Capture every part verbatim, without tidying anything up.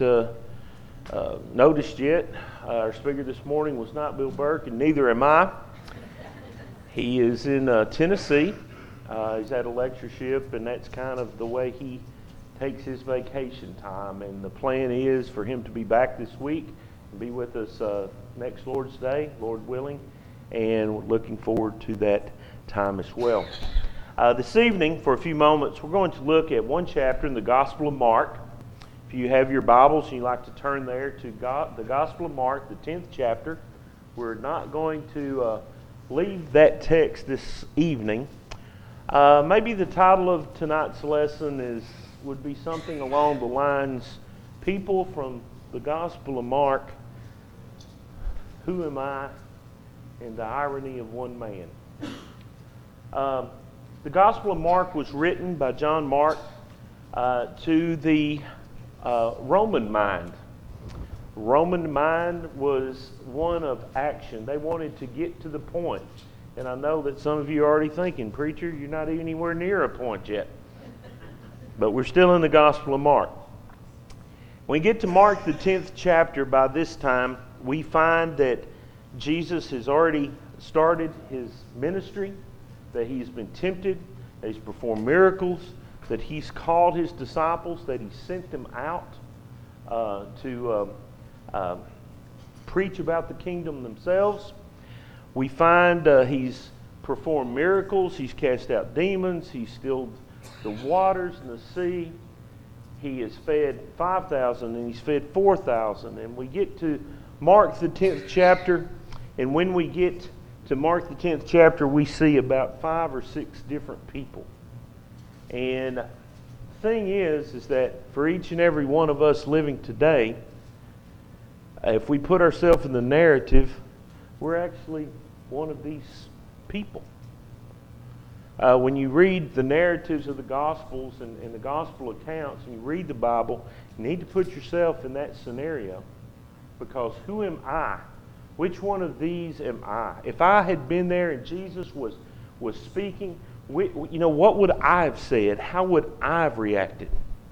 uh, uh, noticed yet, uh, our speaker this morning was not Bill Burke, and neither am I. He is in uh, Tennessee. Uh, he's at a lectureship, and that's kind of the way he takes his vacation time. And the plan is for him to be back this week and be with us uh, next Lord's Day, Lord willing, and we're looking forward to that time as well. Uh, this evening, for a few moments, we're going to look at one chapter in the Gospel of Mark. If you have your Bibles and you'd like to turn there to God, the Gospel of Mark, the tenth chapter, we're not going to uh, leave that text this evening. Uh, maybe the title of tonight's lesson is would be something along the lines, People from the Gospel of Mark, Who Am I? And the Irony of One Man. Uh, the Gospel of Mark was written by John Mark uh, to the uh, Roman mind. Roman mind was one of action. They wanted to get to the point. And I know that some of you are already thinking, preacher, you're not anywhere near a point yet. But we're still in the Gospel of Mark. When we get to Mark, the tenth chapter, by this time, we find that Jesus has already started his ministry, that he's been tempted, that he's performed miracles, that he's called his disciples, that he sent them out uh, to uh, uh, preach about the kingdom themselves. We find uh, he's performed miracles, he's cast out demons, he's stilled the waters and the sea. He has fed five thousand and he's fed four thousand. And we get to Mark the tenth chapter, and when we get to Mark the tenth chapter, we see about five or six different people. And the thing is, is that for each and every one of us living today, if we put ourselves in the narrative, we're actually one of these people. Uh, when you read the narratives of the Gospels and, and the Gospel accounts, and you read the Bible, you need to put yourself in that scenario. Because who am I? Which one of these am I? If I had been there and Jesus was, was speaking, we, you know, what would I have said? How would I have reacted?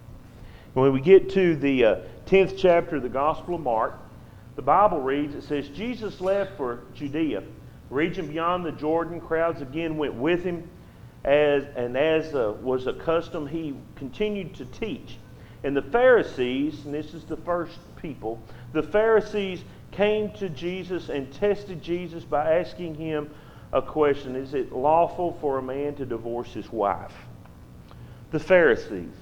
When we get to the uh, tenth chapter of the Gospel of Mark, the Bible reads, it says, Jesus left for Judea, region beyond the Jordan. Crowds again went with him, as and as uh, was a custom, he continued to teach. And the Pharisees, and this is the first people, the Pharisees came to Jesus and tested Jesus by asking him a question. Is it lawful for a man to divorce his wife? The Pharisees,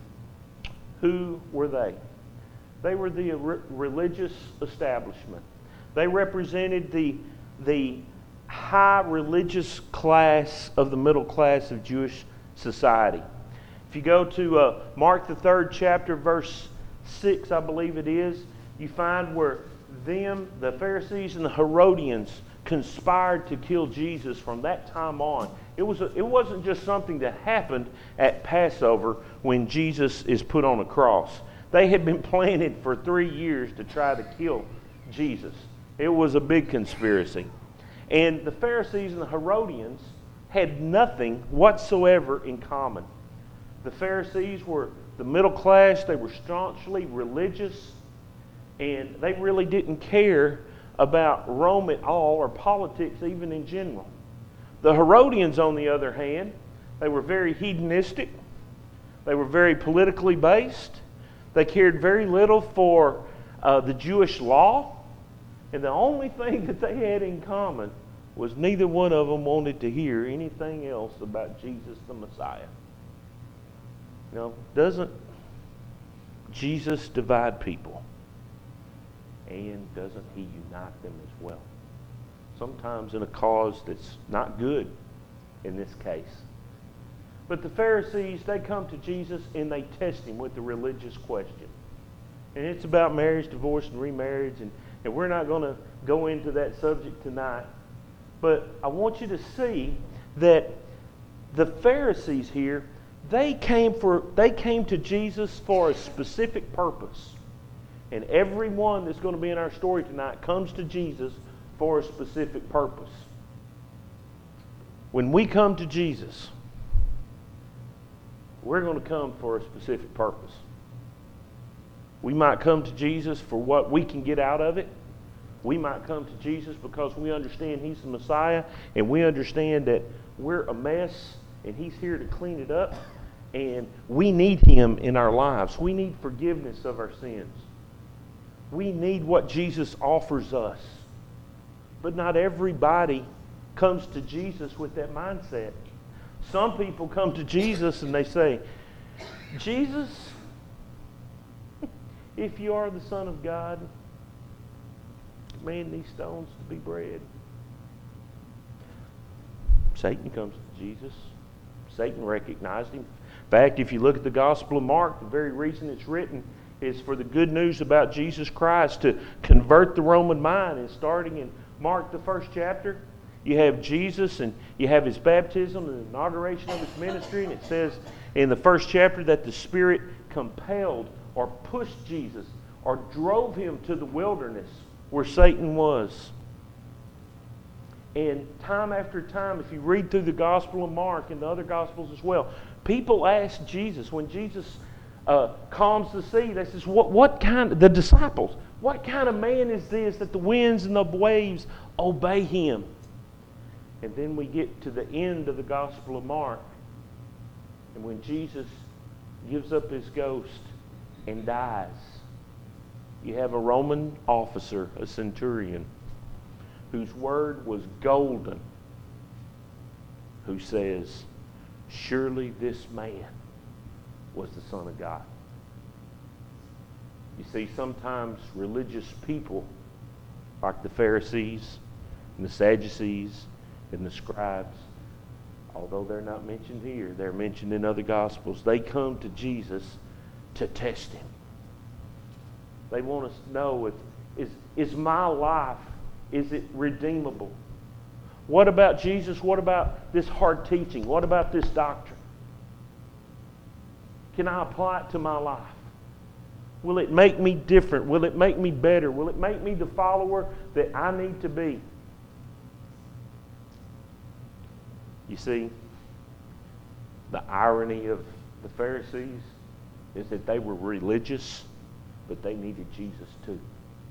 who were they? They were the re- religious establishment. They represented the, the high religious class of the middle class of Jewish society. If you go to uh, Mark the third chapter, verse six, I believe it is, you find where them, the Pharisees and the Herodians, conspired to kill Jesus from that time on. It was a, it wasn't just something that happened at Passover when Jesus is put on a cross. They had been planning for three years to try to kill Jesus. It was a big conspiracy. And the Pharisees and the Herodians had nothing whatsoever in common. The Pharisees were the middle class. They were staunchly religious. And they really didn't care about Rome at all, or politics even in general. The Herodians, on the other hand, they were very hedonistic. They were very politically based. They cared very little for uh, the Jewish law. And the only thing that they had in common was neither one of them wanted to hear anything else about Jesus the Messiah. You know, doesn't Jesus divide people? And doesn't he unite them as well? Sometimes in a cause that's not good in this case. But the Pharisees, they come to Jesus and they test him with the religious question. And it's about marriage, divorce, and remarriage. And, and we're not going to go into that subject tonight. But I want you to see that the Pharisees here, they came for they came to Jesus for a specific purpose. And everyone that's going to be in our story tonight comes to Jesus for a specific purpose. When we come to Jesus, we're going to come for a specific purpose. We might come to Jesus for what we can get out of it. We might come to Jesus because we understand He's the Messiah, and we understand that we're a mess and He's here to clean it up, and we need Him in our lives. We need forgiveness of our sins. We need what Jesus offers us. But not everybody comes to Jesus with that mindset. Some people come to Jesus and they say, Jesus, if you are the Son of God, command these stones to be bread. Satan comes to Jesus. Satan recognized Him. In fact, if you look at the Gospel of Mark, the very reason it's written is for the good news about Jesus Christ, to convert the Roman mind. And starting in Mark, the first chapter, you have Jesus and you have His baptism and the inauguration of His ministry. And it says in the first chapter that the Spirit compelled or pushed Jesus or drove Him to the wilderness where Satan was. And time after time, if you read through the Gospel of Mark and the other Gospels as well, people ask Jesus, when Jesus uh, calms the sea, they says, what, what kind, the disciples, what kind of man is this that the winds and the waves obey Him? And then we get to the end of the Gospel of Mark, and when Jesus gives up His ghost and dies, you have a Roman officer, a centurion, whose word was golden, who says, surely this man was the Son of God. You see, sometimes religious people, like the Pharisees and the Sadducees and the scribes, although they're not mentioned here, they're mentioned in other Gospels, they come to Jesus to test Him. They want us to know, if is, is my life, is it redeemable? What about Jesus? What about this hard teaching? What about this doctrine? Can I apply it to my life? Will it make me different? Will it make me better? Will it make me the follower that I need to be? You see, the irony of the Pharisees is that they were religious, but they needed Jesus too.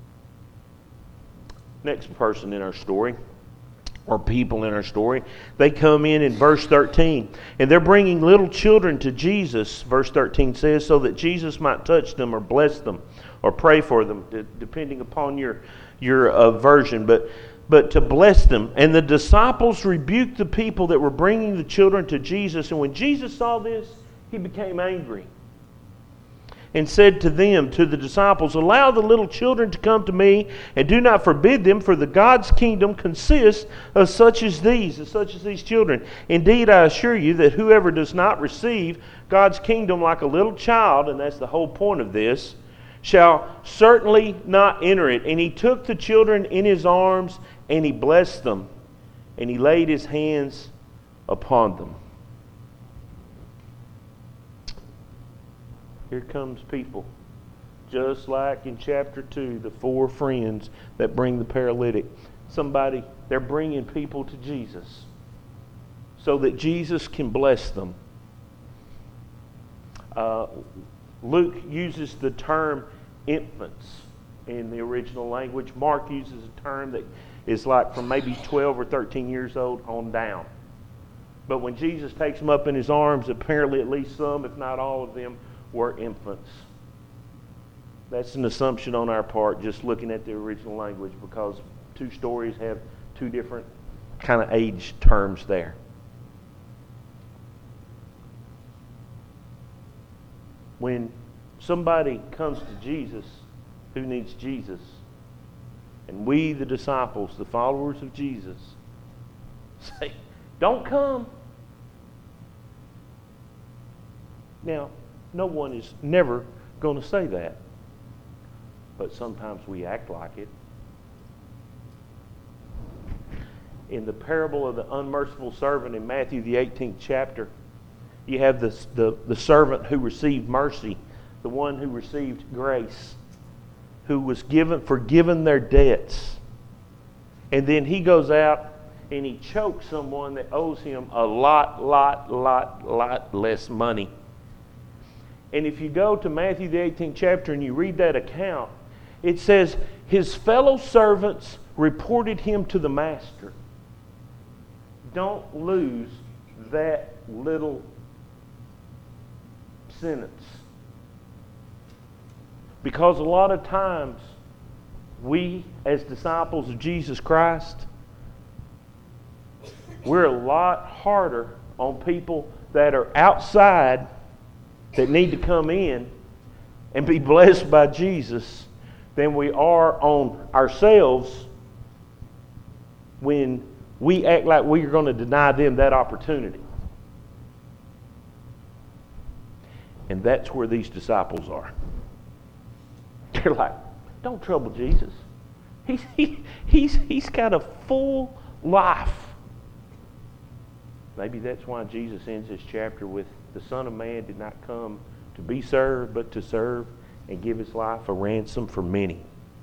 Next person in our story, or people in our story, they come in in verse thirteen, and they're bringing little children to Jesus, verse thirteen says, so that Jesus might touch them or bless them or pray for them, depending upon your, your uh, version, but, but to bless them. And the disciples rebuked the people that were bringing the children to Jesus, and when Jesus saw this, He became angry and said to them, to the disciples, allow the little children to come to me, and do not forbid them, for the God's kingdom consists of such as these, of such as these children. Indeed, I assure you that whoever does not receive God's kingdom like a little child, and that's the whole point of this, shall certainly not enter it. And He took the children in His arms, and He blessed them, and He laid His hands upon them. Here comes people, just like in chapter two, the four friends that bring the paralytic. Somebody, they're bringing people to Jesus so that Jesus can bless them. Uh, Luke uses the term infants in the original language. Mark uses a term that is like from maybe twelve or thirteen years old on down. But when Jesus takes them up in His arms, apparently at least some, if not all of them, were infants. That's an assumption on our part, just looking at the original language, because two stories have two different kind of age terms there. When somebody comes to Jesus who needs Jesus, and we, the disciples, the followers of Jesus, say, don't come. Now, no one is never going to say that. But sometimes we act like it. In the parable of the unmerciful servant in Matthew, the eighteenth chapter, you have the, the, the servant who received mercy, the one who received grace, who was given forgiven their debts. And then he goes out and he chokes someone that owes him a lot, lot, lot, lot less money. And if you go to Matthew the eighteenth chapter and you read that account, it says his fellow servants reported him to the master. Don't lose that little sentence. Because a lot of times, we as disciples of Jesus Christ, we're a lot harder on people that are outside that need to come in and be blessed by Jesus than we are on ourselves when we act like we are going to deny them that opportunity. And that's where these disciples are. They're like, don't trouble Jesus. He's, he, he's, he's got a full life. Maybe that's why Jesus ends this chapter with, the Son of Man did not come to be served, but to serve and give his life a ransom for many.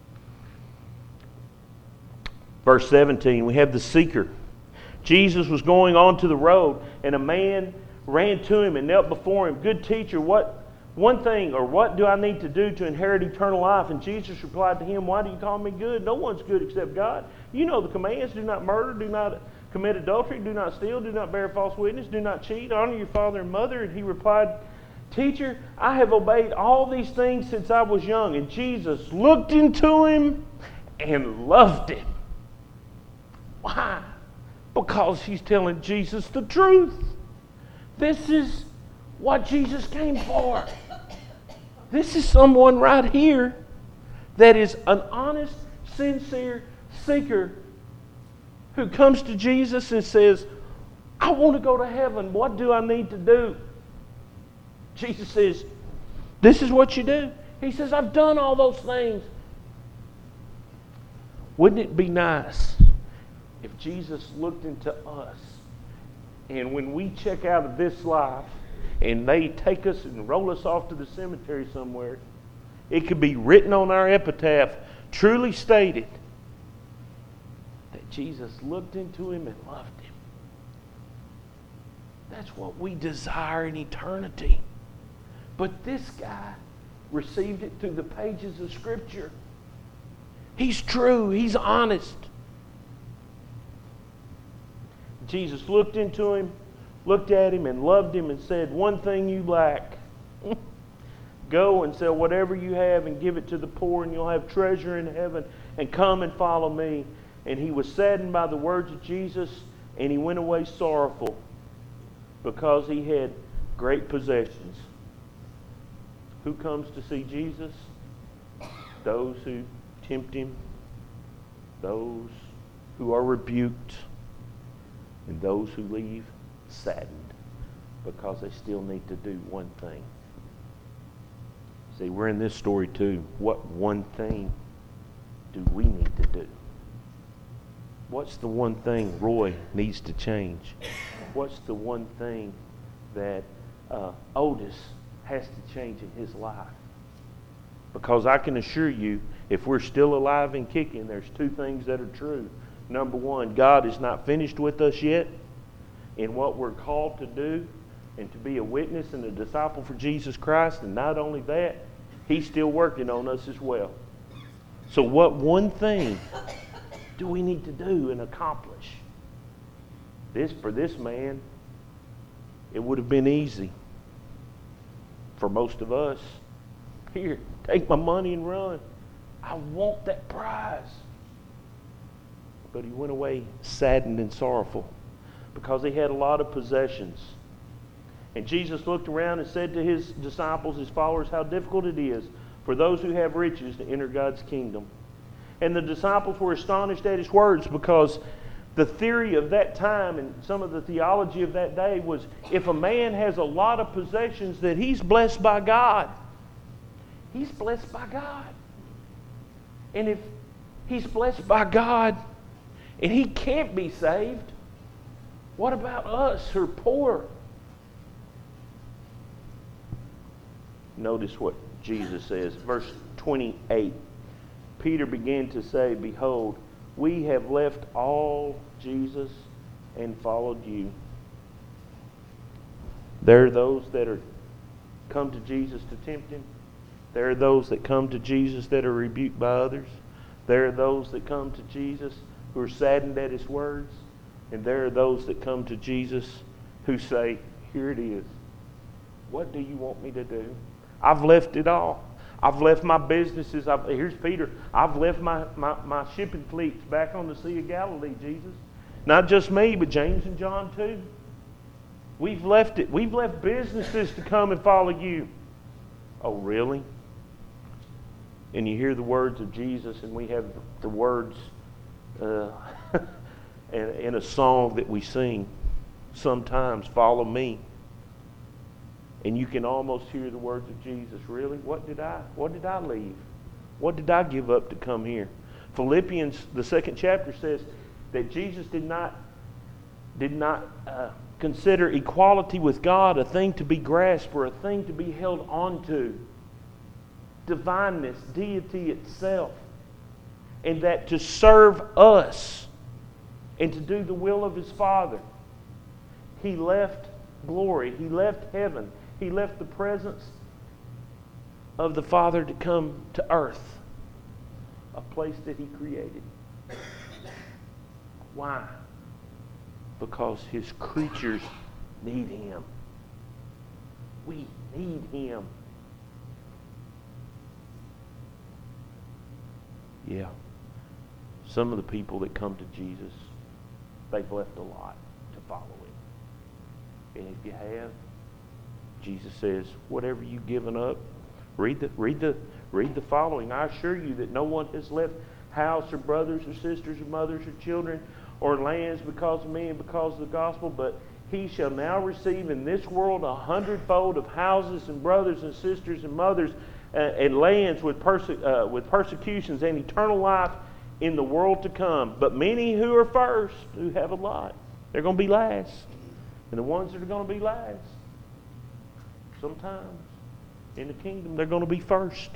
Verse seventeen, we have the seeker. Jesus was going on to the road, and a man ran to him and knelt before him. Good teacher, what one thing, or what do I need to do to inherit eternal life? And Jesus replied to him, why do you call me good? No one's good except God. You know the commands. Do not murder, do not commit adultery, do not steal, do not bear false witness, do not cheat, honor your father and mother. And he replied, Teacher, I have obeyed all these things since I was young. And Jesus looked into him and loved him. Why? Because he's telling Jesus the truth. This is what Jesus came for. This is someone right here that is an honest, sincere seeker who comes to Jesus and says, I want to go to heaven. What do I need to do? Jesus says, this is what you do. He says, I've done all those things. Wouldn't it be nice if Jesus looked into us, and when we check out of this life and they take us and roll us off to the cemetery somewhere, it could be written on our epitaph, truly stated, that Jesus looked into him and loved him. That's what we desire in eternity. But this guy received it through the pages of Scripture. He's true. He's honest. Jesus looked into him, looked at him, and loved him and said, one thing you lack. Go and sell whatever you have and give it to the poor, and you'll have treasure in heaven. And come and follow me. And he was saddened by the words of Jesus, and he went away sorrowful because he had great possessions. Who comes to see Jesus? Those who tempt him, those who are rebuked, and those who leave saddened because they still need to do one thing. See, we're in this story too. What one thing do we need to do? What's the one thing Roy needs to change? What's the one thing that uh, Otis has to change in his life? Because I can assure you, if we're still alive and kicking, there's two things that are true. Number one, God is not finished with us yet in what we're called to do and to be a witness and a disciple for Jesus Christ. And not only that, he's still working on us as well. So what one thing do we need to do and accomplish? This, for this man, it would have been easy. For most of us, here, take my money and run. I want that prize. But he went away saddened and sorrowful because he had a lot of possessions. And Jesus looked around and said to his disciples, his followers, how difficult it is for those who have riches to enter God's kingdom. And the disciples were astonished at his words because the theory of that time and some of the theology of that day was if a man has a lot of possessions, that he's blessed by God. He's blessed by God. And if he's blessed by God and he can't be saved, what about us who are poor? Notice what Jesus says. Verse twenty-eight. Peter began to say, behold, we have left all, Jesus, and followed you. There are those that are come to Jesus to tempt Him. There are those that come to Jesus that are rebuked by others. There are those that come to Jesus who are saddened at His words. And there are those that come to Jesus who say, here it is. What do you want me to do? I've left it all. I've left my businesses. I've, here's Peter. I've left my, my, my shipping fleets back on the Sea of Galilee, Jesus. Not just me, but James and John too. We've left it. We've left businesses to come and follow you. Oh, really? And you hear the words of Jesus, and we have the words uh, in, in a song that we sing sometimes, follow me. And you can almost hear the words of Jesus. Really? What did I, what did I leave? What did I give up to come here? Philippians, the second chapter says that Jesus did not, did not uh, consider equality with God a thing to be grasped or a thing to be held onto. Divineness, deity itself. And that to serve us and to do the will of His Father, He left glory. He left heaven. He left the presence of the Father to come to earth, a place that He created. Why? Because His creatures need Him. We need Him. Yeah. Some of the people that come to Jesus, they've left a lot to follow Him. And if you have, Jesus says, whatever you've given up, read the read the read the following. I assure you that no one has left house or brothers or sisters or mothers or children or lands because of me and because of the gospel, but he shall now receive in this world a hundredfold of houses and brothers and sisters and mothers uh, and lands with perse- uh, with persecutions and eternal life in the world to come. But many who are first, who have a lot, they're going to be last. And the ones that are going to be last, sometimes in the kingdom, they're going to be first.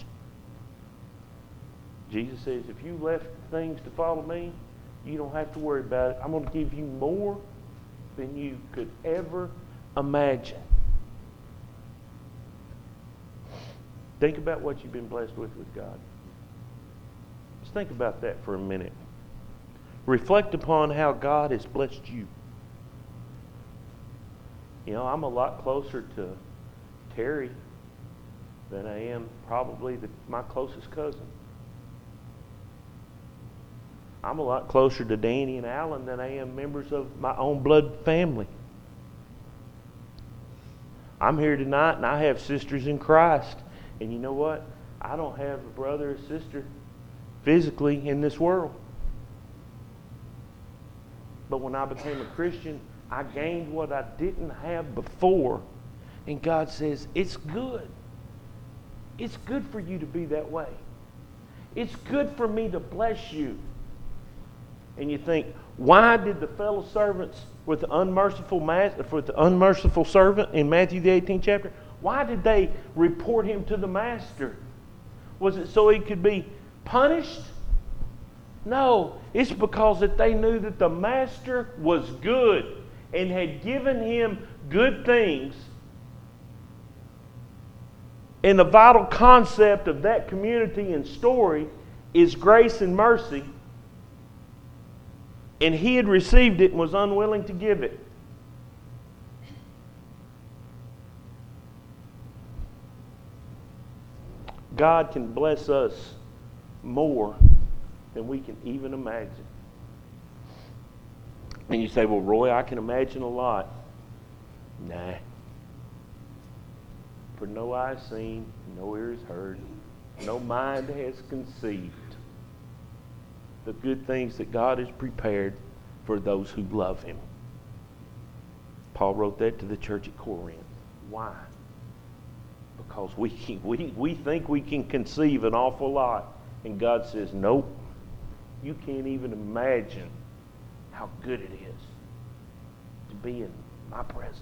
Jesus says, if you left things to follow me, you don't have to worry about it. I'm going to give you more than you could ever imagine. Think about what you've been blessed with with God. Just think about that for a minute. Reflect upon how God has blessed you. You know, I'm a lot closer to Terry than I am probably the, my closest cousin. I'm a lot closer to Danny and Alan than I am members of my own blood family. I'm here tonight and I have sisters in Christ. And you know what? I don't have a brother or sister physically in this world. But when I became a Christian, I gained what I didn't have before. And God says, it's good. It's good for you to be that way. It's good for me to bless you. And you think, why did the fellow servants with the unmerciful master, with the unmerciful servant in Matthew the eighteenth chapter, why did they report him to the master? Was it so he could be punished? No, it's because that they knew that the master was good and had given him good things. And the vital concept of that community and story is grace and mercy. And he had received it and was unwilling to give it. God can bless us more than we can even imagine. And you say, well, Roy, I can imagine a lot. Nah. For no eye has seen, no ear has heard, no mind has conceived the good things that God has prepared for those who love Him. Paul wrote that to the church at Corinth. Why? Because we, can, we, we think we can conceive an awful lot. And God says, nope. You can't even imagine how good it is to be in my presence.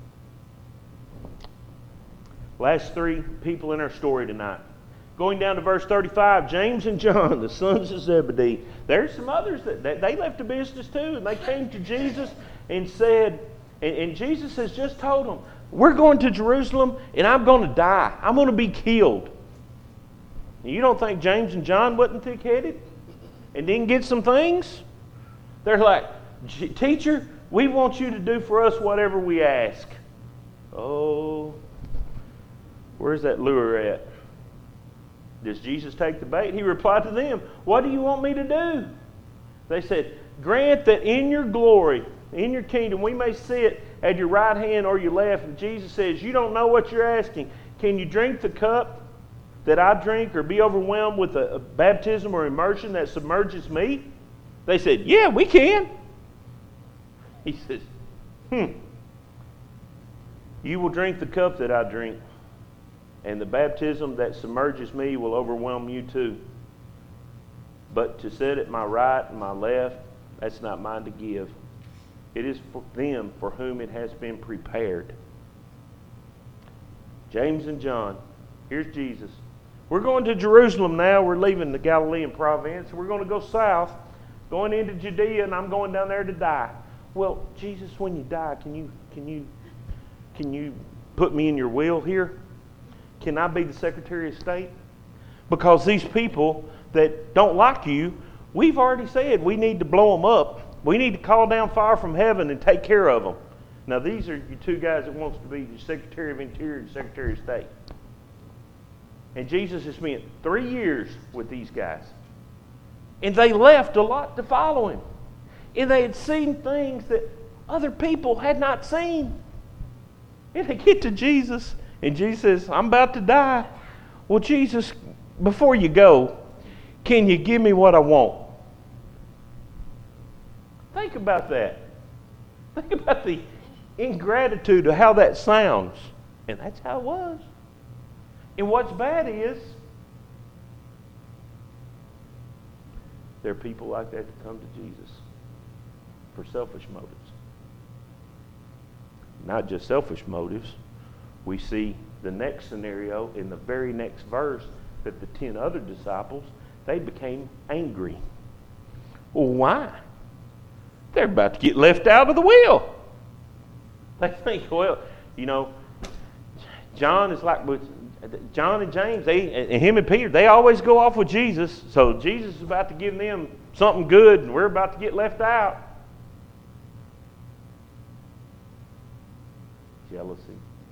Last three people in our story tonight. Going down to verse thirty-five, James and John, the sons of Zebedee. There's some others that, that they left the business too, and they came to Jesus and said, and, and Jesus has just told them, we're going to Jerusalem and I'm going to die. I'm going to be killed. And you don't think James and John wasn't thick-headed and didn't get some things? They're like, teacher, we want you to do for us whatever we ask. Oh, where's that lure at? Does Jesus take the bait? He replied to them, what do you want me to do? They said, grant that in your glory, in your kingdom, we may sit at your right hand or your left. And Jesus says, you don't know what you're asking. Can you drink the cup that I drink or be overwhelmed with a, a baptism or immersion that submerges me? They said, yeah, we can. He says, hmm. You will drink the cup that I drink, and the baptism that submerges me will overwhelm you too. But to sit at my right and my left, that's not mine to give. It is for them for whom it has been prepared. James and John, here's Jesus. We're going to Jerusalem now. We're leaving the Galilean province. We're going to go south, going into Judea, and I'm going down there to die. Well, Jesus, when you die, can you can you can you put me in your will here? Can I be the Secretary of State? Because these people that don't like you, we've already said we need to blow them up. We need to call down fire from heaven and take care of them. Now, these are your two guys that wants to be the Secretary of Interior and Secretary of State. And Jesus has spent three years with these guys. And they left a lot to follow him. And they had seen things that other people had not seen. And they get to Jesus, and Jesus says, I'm about to die. Well, Jesus, before you go, can you give me what I want? Think about that. Think about the ingratitude of how that sounds. And that's how it was. And what's bad is, there are people like that that come to Jesus for selfish motives. Not just selfish motives. We see the next scenario in the very next verse that the ten other disciples, they became angry. Well, why? They're about to get left out of the will. They think, well, you know, John is like with John and James, they and him and Peter, they always go off with Jesus. So Jesus is about to give them something good, and we're about to get left out. Jealousy.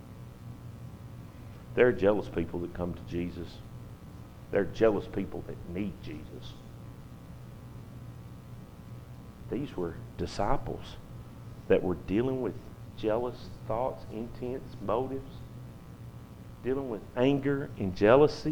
There are jealous people that come to Jesus. There are jealous people that need Jesus. These were disciples that were dealing with jealous thoughts, intents, motives, dealing with anger and jealousy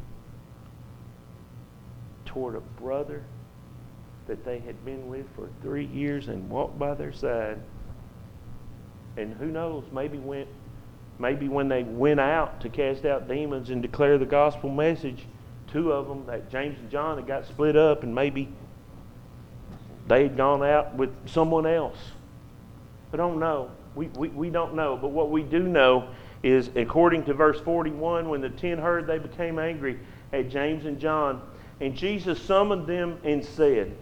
toward a brother that they had been with for three years and walked by their side. And who knows, maybe when, maybe when they went out to cast out demons and declare the gospel message, two of them, that James and John, had got split up, and maybe they had gone out with someone else. I don't know. We, we, we don't know. But what we do know is, according to verse forty-one, when the ten heard, they became angry at James and John. And Jesus summoned them and said,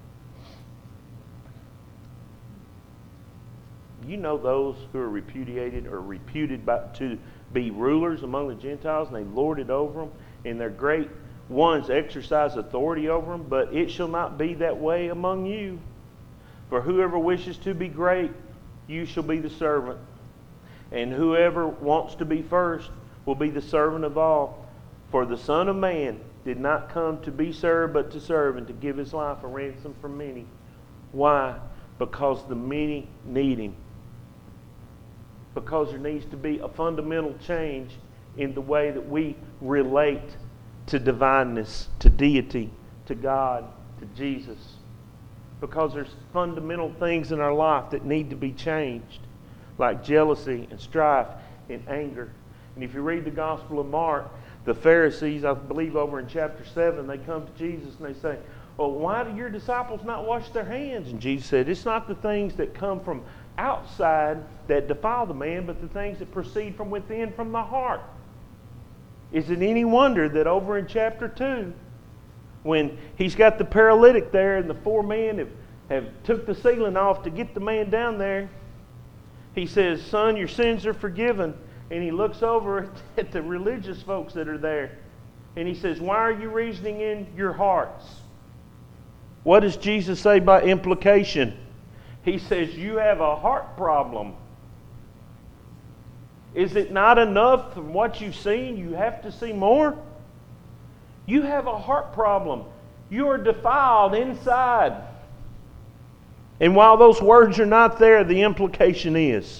you know those who are repudiated or reputed by, to be rulers among the Gentiles, and they lord it over them, and their great ones exercise authority over them. But it shall not be that way among you. For whoever wishes to be great, you shall be the servant. And whoever wants to be first will be the servant of all. For the Son of Man did not come to be served, but to serve, and to give his life a ransom for many. Why? Because the many need him. Because there needs to be a fundamental change in the way that we relate to divineness, to deity, to God, to Jesus. Because there's fundamental things in our life that need to be changed, like jealousy and strife and anger. And if you read the Gospel of Mark, the Pharisees, I believe over in chapter seven, they come to Jesus and they say, well, why do your disciples not wash their hands? And Jesus said, it's not the things that come from outside that defile the man, but the things that proceed from within, from the heart. Is it any wonder that over in chapter two, when he's got the paralytic there and the four men have, have took the ceiling off to get the man down there, He says, son, your sins are forgiven. And he looks over at the religious folks that are there. And he says, why are you reasoning in your hearts? What does Jesus say by implication? He says, you have a heart problem. Is it not enough from what you've seen? You have to see more? You have a heart problem. You are defiled inside. And while those words are not there, the implication is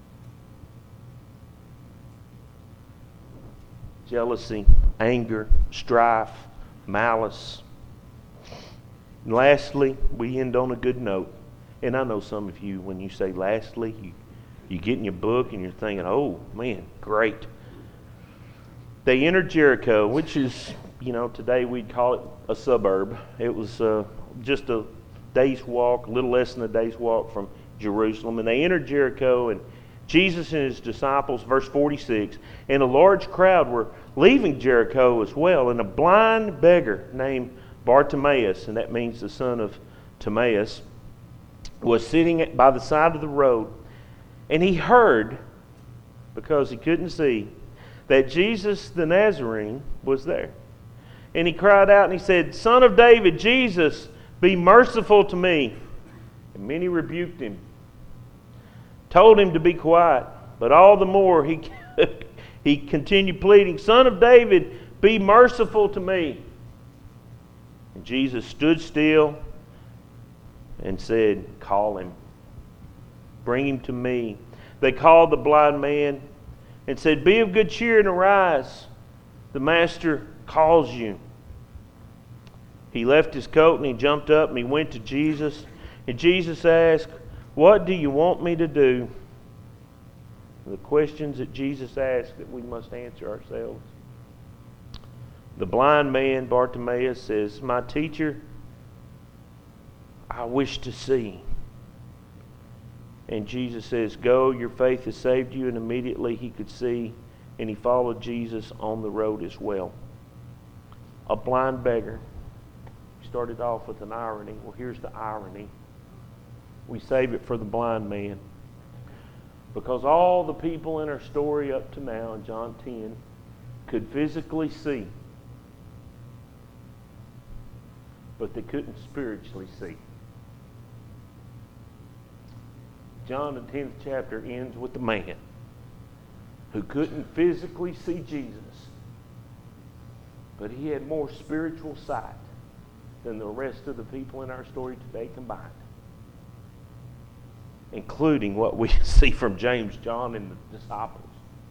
jealousy, anger, strife, malice. And lastly, we end on a good note. And I know some of you, when you say lastly, you, you get in your book and you're thinking, oh, man, great. They entered Jericho, which is, you know, today we'd call it a suburb. It was uh, just a day's walk, a little less than a day's walk from Jerusalem. And they entered Jericho, and Jesus and his disciples, verse forty-six, and a large crowd were leaving Jericho as well, and a blind beggar named Bartimaeus, and that means the son of Timaeus, was sitting by the side of the road, and he heard, because he couldn't see, that Jesus the Nazarene was there. And he cried out and he said, Son of David, Jesus, be merciful to me. And many rebuked him, told him to be quiet, but all the more he, he continued pleading, Son of David, be merciful to me. And Jesus stood still and said, call him. Bring him to me. They called the blind man and said, be of good cheer and arise. The master calls you. He left his coat and he jumped up and he went to Jesus. And Jesus asked, what do you want me to do? The questions that Jesus asked that we must answer ourselves. The blind man, Bartimaeus, says, my teacher, I wish to see. And Jesus says, go, your faith has saved you. And immediately he could see, and he followed Jesus on the road as well. A blind beggar. We started off with an irony. Well, here's the irony. We save it for the blind man. Because all the people in our story up to now in John ten could physically see, but they couldn't spiritually see. John, the tenth chapter, ends with the man who couldn't physically see Jesus, but he had more spiritual sight than the rest of the people in our story today combined, including what we see from James, John, and the disciples.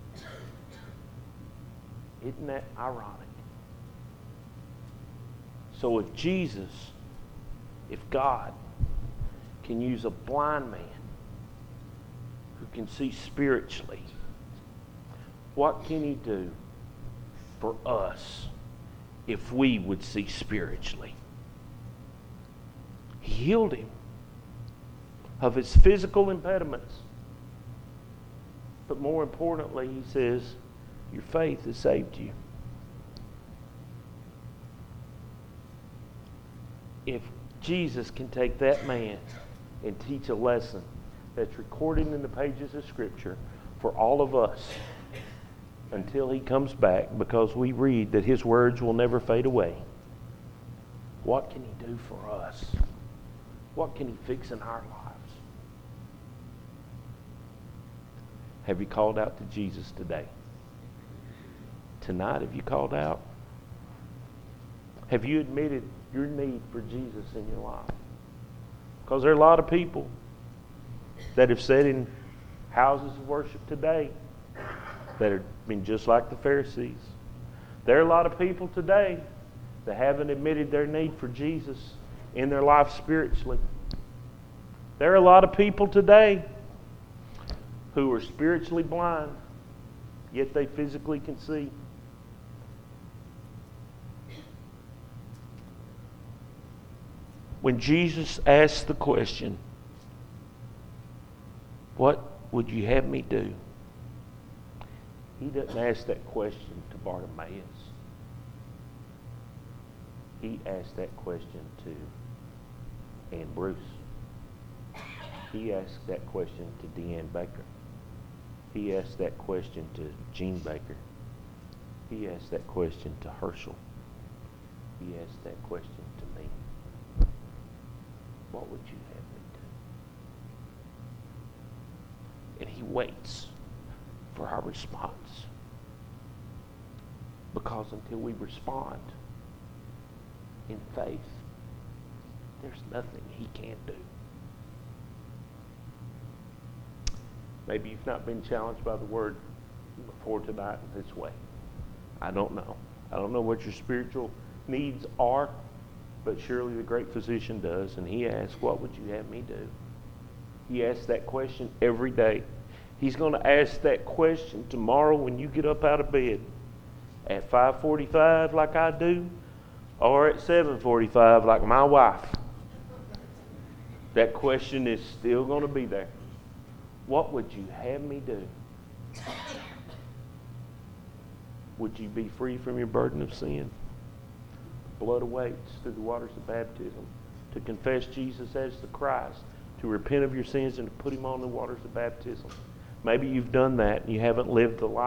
Isn't that ironic? So if Jesus, if God can use a blind man who can see spiritually, what can he do for us if we would see spiritually? He healed him of his physical impediments. But more importantly, he says, your faith has saved you. If Jesus can take that man and teach a lesson that's recorded in the pages of Scripture for all of us until he comes back, because we read that his words will never fade away, what can he do for us? What can he fix in our lives? Have you called out to Jesus today? Tonight, have you called out? Have you admitted your need for Jesus in your life? Because there are a lot of people that have sat in houses of worship today that have been just like the Pharisees. There are a lot of people today that haven't admitted their need for Jesus in their life spiritually. There are a lot of people today who are spiritually blind, yet they physically can see. When Jesus asked the question, what would you have me do? He doesn't ask that question to Bartimaeus. He asked that question to Ann Bruce. He asked that question to Deanne Baker. He asked that question to Gene Baker. He asked that question to Herschel. He asked that question to me. What would you have me do? And he waits for our response. Because until we respond in faith, there's nothing he can't do. Maybe you've not been challenged by the word before tonight in this way. I don't know. I don't know what your spiritual needs are, but surely the great physician does. And he asks, what would you have me do? He asks that question every day. He's going to ask that question tomorrow when you get up out of bed at five forty-five like I do, or at seven forty-five like my wife. That question is still going to be there. What would you have me do? Would you be free from your burden of sin? Blood awaits through the waters of baptism to confess Jesus as the Christ, to repent of your sins and to put him on the waters of baptism. Maybe you've done that and you haven't lived the life